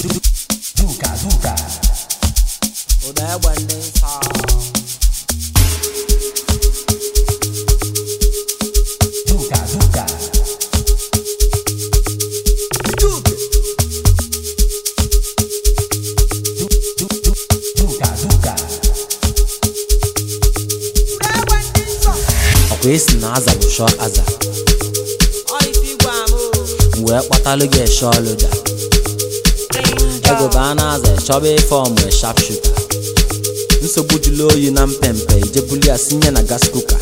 Duka. Udah banding sa. Duka. Kwesi na aza bụ shọ aza. Mgbe kpatalụ gị shọ loda. Ego ba na aza chọba ife ọmụ sharp shooter. Nsogbu jụlụ oyi na mpempe ijebuli ya sinye na gas cooker.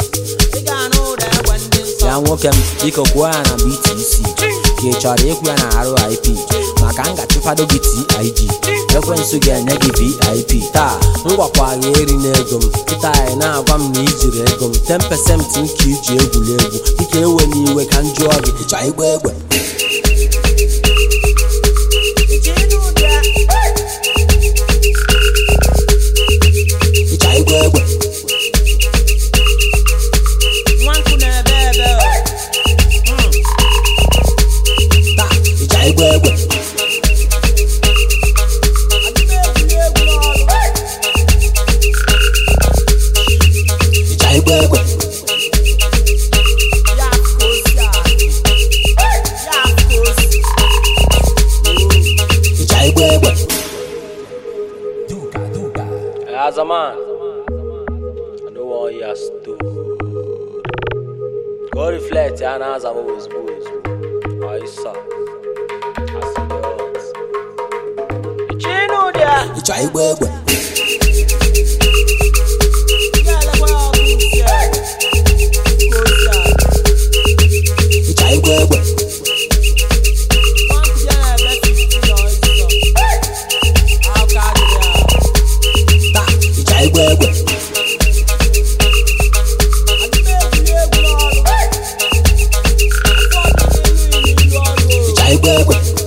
Ya nwoke m biko kwuo ya na BTC ka ị chọrọ ịkwụ ya na RIP maka m ga-achụfado gị TIG ekwensu ga-enye gị VIP taa m gwakwa gị eri n'ego m kịta anyị na-agwa m na ijiri ego m 10% nke iji egwuregwu dịka ewe n'iwe ka m jụọ gị ịchọ igba egbe As a man, I know what you stood. Go reflect, and as I'm always boys. I saw. I see the odds. You know that. You try work. You try work. Bye.